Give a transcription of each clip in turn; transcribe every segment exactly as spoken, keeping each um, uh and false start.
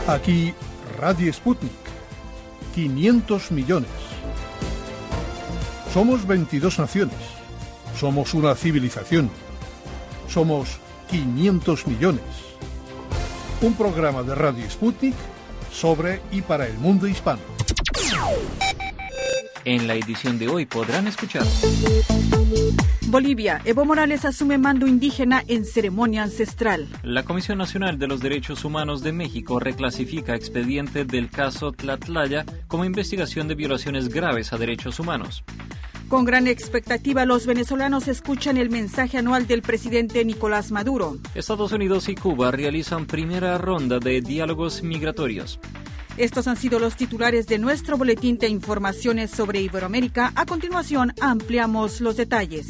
Aquí Radio Sputnik. quinientos millones. Somos veintidós naciones. Somos una civilización. Somos quinientos millones. Un programa de Radio Sputnik sobre y para el mundo hispano. En la edición de hoy podrán escuchar: Bolivia, Evo Morales asume mando indígena en ceremonia ancestral. La Comisión Nacional de los Derechos Humanos de México reclasifica expediente del caso Tlatlaya como investigación de violaciones graves a derechos humanos. Con gran expectativa, los venezolanos escuchan el mensaje anual del presidente Nicolás Maduro. Estados Unidos y Cuba realizan primera ronda de diálogos migratorios. Estos han sido los titulares de nuestro boletín de informaciones sobre Iberoamérica. A continuación, ampliamos los detalles.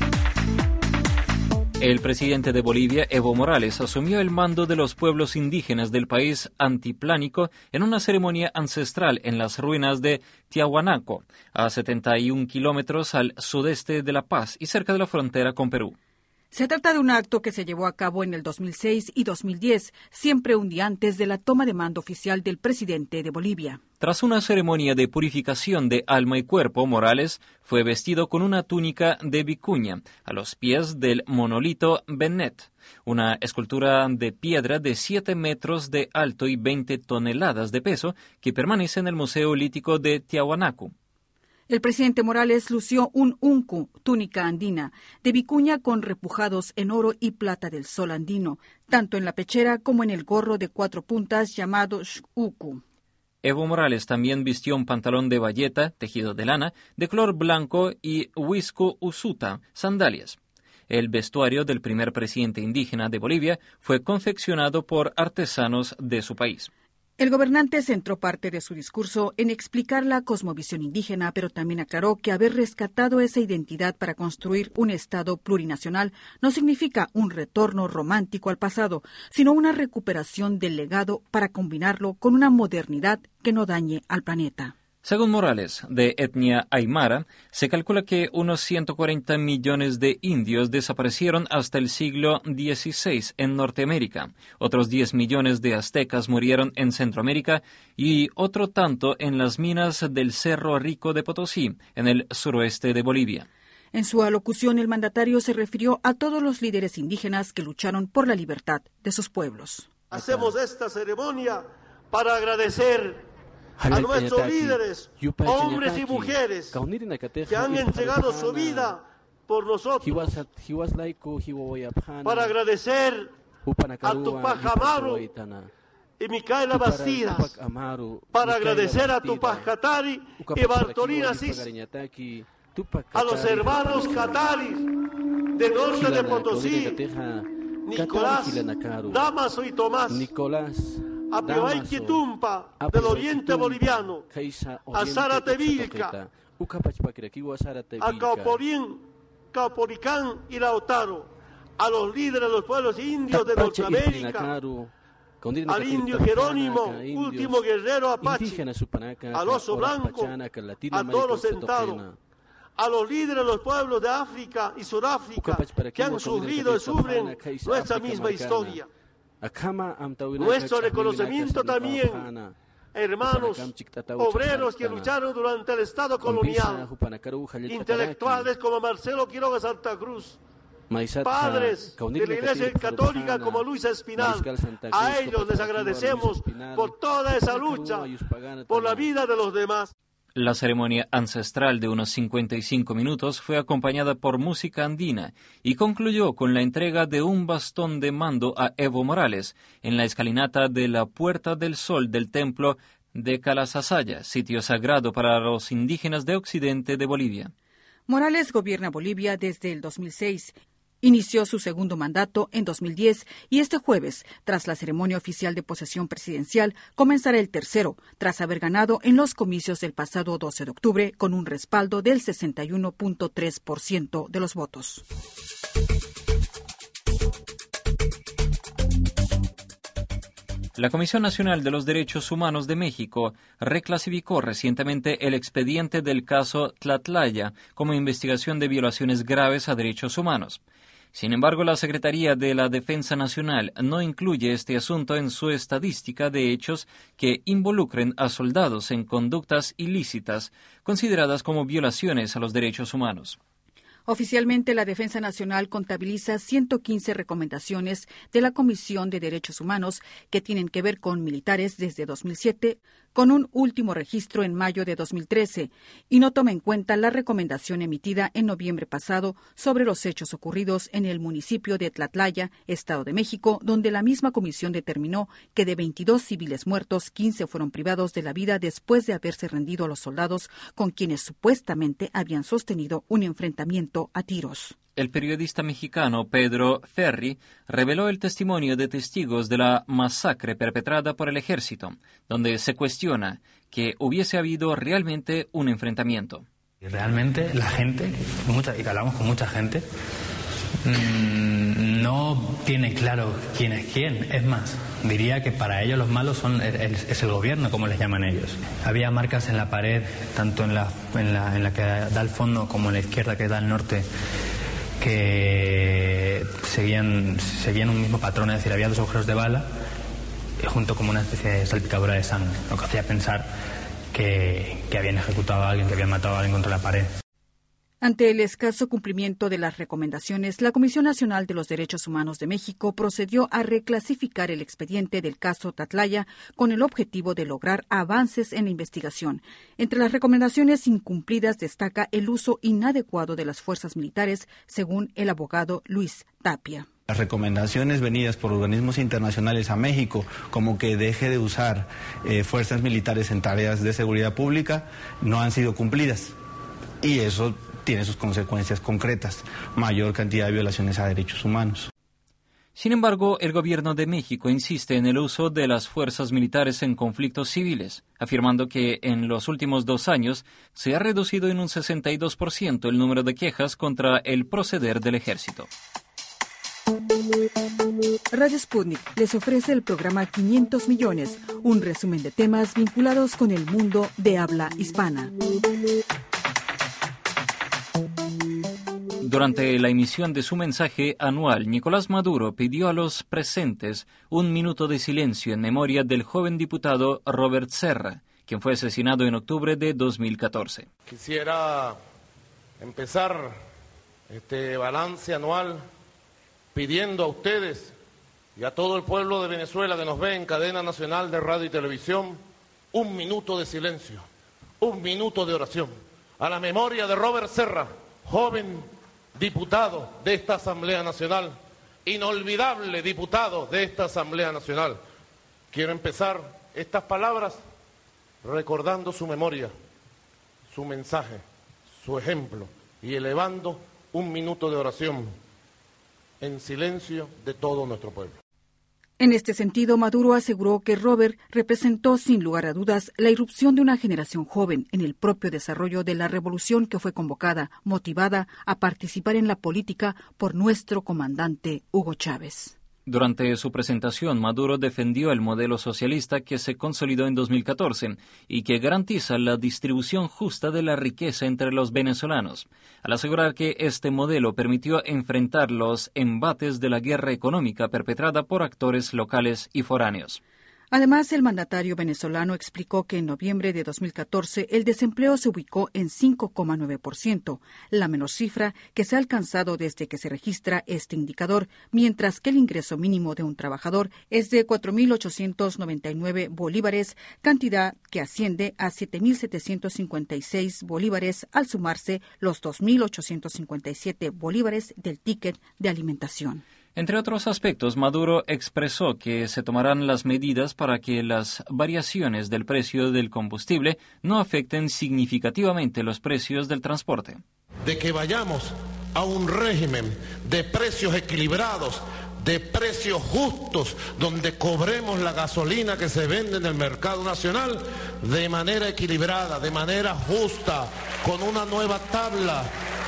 El presidente de Bolivia, Evo Morales, asumió el mando de los pueblos indígenas del país antiplánico en una ceremonia ancestral en las ruinas de Tiahuanaco, a setenta y un kilómetros al sudeste de La Paz y cerca de la frontera con Perú. Se trata de un acto que se llevó a cabo en el dos mil seis y dos mil diez, siempre un día antes de la toma de mando oficial del presidente de Bolivia. Tras una ceremonia de purificación de alma y cuerpo, Morales fue vestido con una túnica de vicuña a los pies del monolito Benet, una escultura de piedra de siete metros de alto y veinte toneladas de peso que permanece en el Museo Lítico de Tiahuanaco. El presidente Morales lució un uncu, túnica andina, de vicuña con repujados en oro y plata del sol andino, tanto en la pechera como en el gorro de cuatro puntas llamado xuku. Evo Morales también vistió un pantalón de bayeta, tejido de lana, de color blanco y huisco usuta, sandalias. El vestuario del primer presidente indígena de Bolivia fue confeccionado por artesanos de su país. El gobernante centró parte de su discurso en explicar la cosmovisión indígena, pero también aclaró que haber rescatado esa identidad para construir un Estado plurinacional no significa un retorno romántico al pasado, sino una recuperación del legado para combinarlo con una modernidad que no dañe al planeta. Según Morales, de etnia aymara, se calcula que unos ciento cuarenta millones de indios desaparecieron hasta el siglo dieciséis en Norteamérica. Otros diez millones de aztecas murieron en Centroamérica y otro tanto en las minas del Cerro Rico de Potosí, en el suroeste de Bolivia. En su alocución, el mandatario se refirió a todos los líderes indígenas que lucharon por la libertad de sus pueblos. Hacemos esta ceremonia para agradecer a nuestros líderes, hombres y mujeres, que han entregado su vida por nosotros, para agradecer a Tupac Amaru y Micaela Bastidas, para agradecer a Tupac Katari y Bartolina Cis, a los hermanos Kataris de Norte de Potosí, Nicolás, Damaso y Tomás, a Pioay Quitumpa del oriente boliviano, a Zárate Vilca, a Cauporín, Cauporicán y Lautaro, a los líderes de los pueblos indios de Norteamérica, al indio Jerónimo, último guerrero apache, al oso blanco, a todos los sentados, a los líderes de los pueblos de África y Sudáfrica que han sufrido y sufren nuestra misma historia. Nuestro reconocimiento también, hermanos, obreros que lucharon durante el Estado colonial, intelectuales como Marcelo Quiroga Santa Cruz, padres de la Iglesia Católica como Luis Espinal. A ellos les agradecemos por toda esa lucha, por la vida de los demás. La ceremonia ancestral de unos cincuenta y cinco minutos fue acompañada por música andina y concluyó con la entrega de un bastón de mando a Evo Morales en la escalinata de la Puerta del Sol del templo de Calasasaya, sitio sagrado para los indígenas de Occidente de Bolivia. Morales gobierna Bolivia desde el dos mil seis. Inició su segundo mandato en dos mil diez y este jueves, tras la ceremonia oficial de posesión presidencial, comenzará el tercero, tras haber ganado en los comicios del pasado doce de octubre con un respaldo del sesenta y uno punto tres por ciento de los votos. La Comisión Nacional de los Derechos Humanos de México reclasificó recientemente el expediente del caso Tlatlaya como investigación de violaciones graves a derechos humanos. Sin embargo, la Secretaría de la Defensa Nacional no incluye este asunto en su estadística de hechos que involucren a soldados en conductas ilícitas consideradas como violaciones a los derechos humanos. Oficialmente, la Defensa Nacional contabiliza ciento quince recomendaciones de la Comisión de Derechos Humanos que tienen que ver con militares desde dos mil siete, con un último registro en mayo de dos mil trece, y no toma en cuenta la recomendación emitida en noviembre pasado sobre los hechos ocurridos en el municipio de Tlatlaya, Estado de México, donde la misma comisión determinó que de veintidós civiles muertos, quince fueron privados de la vida después de haberse rendido a los soldados con quienes supuestamente habían sostenido un enfrentamiento a tiros. El periodista mexicano Pedro Ferri reveló el testimonio de testigos de la masacre perpetrada por el ejército, donde se cuestiona que hubiese habido realmente un enfrentamiento. Realmente la gente, mucha, y hablamos con mucha gente, mmm, no tiene claro quién es quién. Es más, diría que para ellos los malos son es, es el gobierno, como les llaman ellos. Había marcas en la pared, tanto en la, en la, en la que da al fondo como en la izquierda que da al norte, que seguían, seguían un mismo patrón, es decir, había dos agujeros de bala junto como una especie de salpicadura de sangre, lo que hacía pensar que, que habían ejecutado a alguien, que habían matado a alguien contra la pared. Ante el escaso cumplimiento de las recomendaciones, la Comisión Nacional de los Derechos Humanos de México procedió a reclasificar el expediente del caso Tlatlaya con el objetivo de lograr avances en la investigación. Entre las recomendaciones incumplidas destaca el uso inadecuado de las fuerzas militares, según el abogado Luis Tapia. Las recomendaciones venidas por organismos internacionales a México, como que deje de usar eh, fuerzas militares en tareas de seguridad pública, no han sido cumplidas. Y eso tiene sus consecuencias concretas, mayor cantidad de violaciones a derechos humanos. Sin embargo, el gobierno de México insiste en el uso de las fuerzas militares en conflictos civiles, afirmando que en los últimos dos años se ha reducido en un sesenta y dos por ciento el número de quejas contra el proceder del ejército. Radio Sputnik les ofrece el programa quinientos millones, un resumen de temas vinculados con el mundo de habla hispana. Durante la emisión de su mensaje anual, Nicolás Maduro pidió a los presentes un minuto de silencio en memoria del joven diputado Robert Serra, quien fue asesinado en octubre de dos mil catorce. Quisiera empezar este balance anual pidiendo a ustedes y a todo el pueblo de Venezuela que nos ve en cadena nacional de radio y televisión un minuto de silencio, un minuto de oración a la memoria de Robert Serra, joven diputado de esta Asamblea Nacional, inolvidable diputado de esta Asamblea Nacional. Quiero empezar estas palabras recordando su memoria, su mensaje, su ejemplo y elevando un minuto de oración en silencio de todo nuestro pueblo. En este sentido, Maduro aseguró que Robert representó sin lugar a dudas la irrupción de una generación joven en el propio desarrollo de la revolución que fue convocada, motivada a participar en la política por nuestro comandante Hugo Chávez. Durante su presentación, Maduro defendió el modelo socialista que se consolidó en dos mil catorce y que garantiza la distribución justa de la riqueza entre los venezolanos, al asegurar que este modelo permitió enfrentar los embates de la guerra económica perpetrada por actores locales y foráneos. Además, el mandatario venezolano explicó que en noviembre de dos mil catorce el desempleo se ubicó en cinco coma nueve por ciento, la menor cifra que se ha alcanzado desde que se registra este indicador, mientras que el ingreso mínimo de un trabajador es de cuatro mil ochocientos noventa y nueve bolívares, cantidad que asciende a siete mil setecientos cincuenta y seis bolívares al sumarse los dos mil ochocientos cincuenta y siete bolívares del ticket de alimentación. Entre otros aspectos, Maduro expresó que se tomarán las medidas para que las variaciones del precio del combustible no afecten significativamente los precios del transporte. De que vayamos a un régimen de precios equilibrados, de precios justos, donde cobremos la gasolina que se vende en el mercado nacional de manera equilibrada, de manera justa, con una nueva tabla.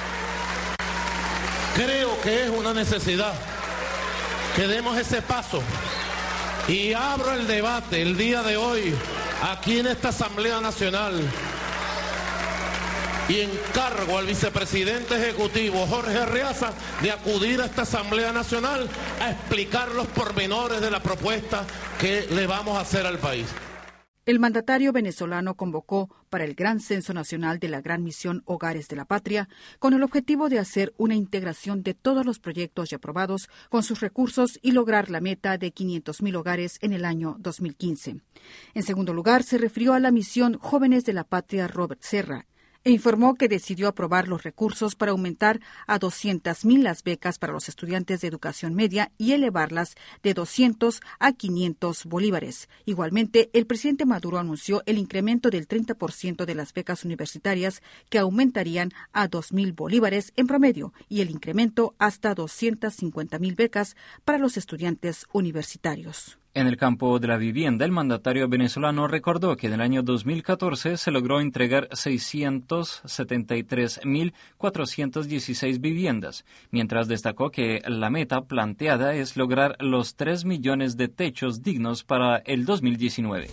Creo que es una necesidad que demos ese paso y abro el debate el día de hoy aquí en esta Asamblea Nacional y encargo al vicepresidente ejecutivo Jorge Arreaza de acudir a esta Asamblea Nacional a explicar los pormenores de la propuesta que le vamos a hacer al país. El mandatario venezolano convocó para el Gran Censo Nacional de la Gran Misión Hogares de la Patria con el objetivo de hacer una integración de todos los proyectos ya aprobados con sus recursos y lograr la meta de quinientos mil hogares en el año dos mil quince. En segundo lugar, se refirió a la misión Jóvenes de la Patria Robert Serra e informó que decidió aprobar los recursos para aumentar a doscientas mil las becas para los estudiantes de educación media y elevarlas de doscientos a quinientos bolívares. Igualmente, el presidente Maduro anunció el incremento del treinta por ciento de las becas universitarias que aumentarían a dos mil bolívares en promedio y el incremento hasta doscientas cincuenta mil becas para los estudiantes universitarios. En el campo de la vivienda, el mandatario venezolano recordó que en el año dos mil catorce se logró entregar seiscientas setenta y tres mil cuatrocientas dieciséis viviendas, mientras destacó que la meta planteada es lograr los tres millones de techos dignos para el dos mil diecinueve.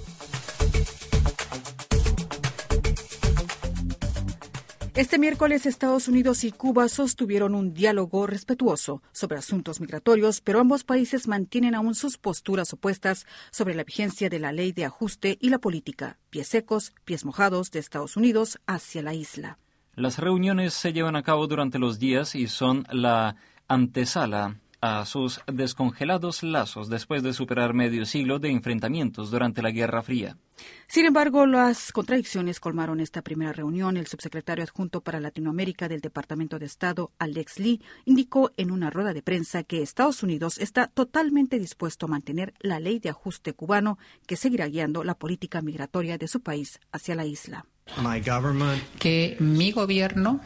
Este miércoles, Estados Unidos y Cuba sostuvieron un diálogo respetuoso sobre asuntos migratorios, pero ambos países mantienen aún sus posturas opuestas sobre la vigencia de la ley de ajuste y la política, pies secos, pies mojados de Estados Unidos hacia la isla. Las reuniones se llevan a cabo durante los días y son la antesala a sus descongelados lazos después de superar medio siglo de enfrentamientos durante la Guerra Fría. Sin embargo, las contradicciones colmaron esta primera reunión. El subsecretario adjunto para Latinoamérica del Departamento de Estado, Alex Lee, indicó en una rueda de prensa que Estados Unidos está totalmente dispuesto a mantener la ley de ajuste cubano que seguirá guiando la política migratoria de su país hacia la isla. Que mi gobierno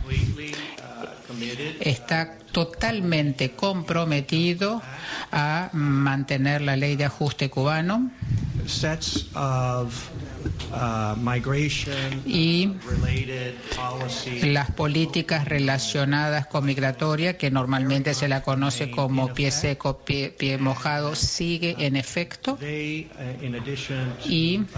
está totalmente comprometido a mantener la ley de ajuste cubano y las políticas relacionadas con migratoria, que normalmente se la conoce como pie seco, pie, pie mojado, sigue en efecto. Y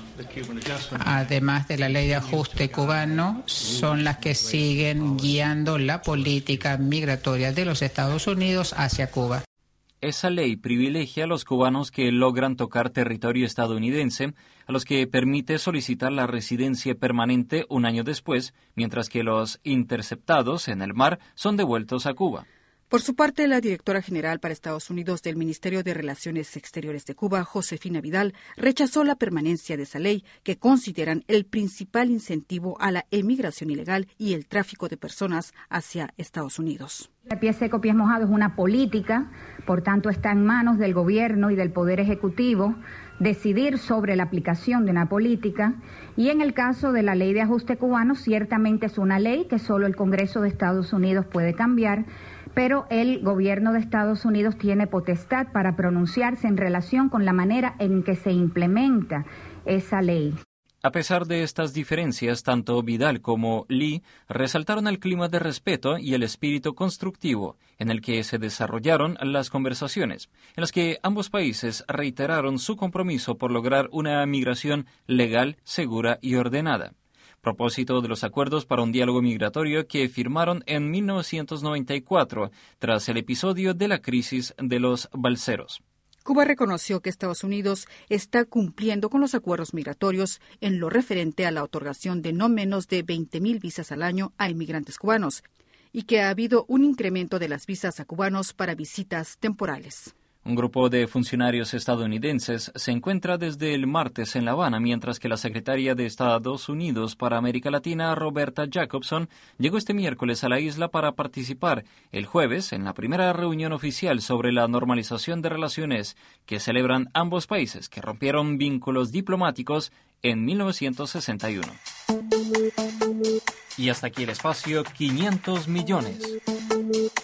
además de la ley de ajuste cubano, son las que siguen guiando la política migratoria de los Estados Unidos hacia Cuba. Esa ley privilegia a los cubanos que logran tocar territorio estadounidense, a los que permite solicitar la residencia permanente un año después, mientras que los interceptados en el mar son devueltos a Cuba. Por su parte, la directora general para Estados Unidos del Ministerio de Relaciones Exteriores de Cuba, Josefina Vidal, rechazó la permanencia de esa ley, que consideran el principal incentivo a la emigración ilegal y el tráfico de personas hacia Estados Unidos. Pie seco, pies mojados es una política, por tanto está en manos del gobierno y del Poder Ejecutivo decidir sobre la aplicación de una política, y en el caso de la ley de ajuste cubano, ciertamente es una ley que solo el Congreso de Estados Unidos puede cambiar, pero el gobierno de Estados Unidos tiene potestad para pronunciarse en relación con la manera en que se implementa esa ley. A pesar de estas diferencias, tanto Vidal como Lee resaltaron el clima de respeto y el espíritu constructivo en el que se desarrollaron las conversaciones, en las que ambos países reiteraron su compromiso por lograr una migración legal, segura y ordenada. Propósito de los acuerdos para un diálogo migratorio que firmaron en mil novecientos noventa y cuatro tras el episodio de la crisis de los balseros. Cuba reconoció que Estados Unidos está cumpliendo con los acuerdos migratorios en lo referente a la otorgación de no menos de veinte mil visas al año a inmigrantes cubanos y que ha habido un incremento de las visas a cubanos para visitas temporales. Un grupo de funcionarios estadounidenses se encuentra desde el martes en La Habana, mientras que la secretaria de Estados Unidos para América Latina, Roberta Jacobson, llegó este miércoles a la isla para participar el jueves en la primera reunión oficial sobre la normalización de relaciones que celebran ambos países, que rompieron vínculos diplomáticos en mil novecientos sesenta y uno. Y hasta aquí el espacio quinientos millones.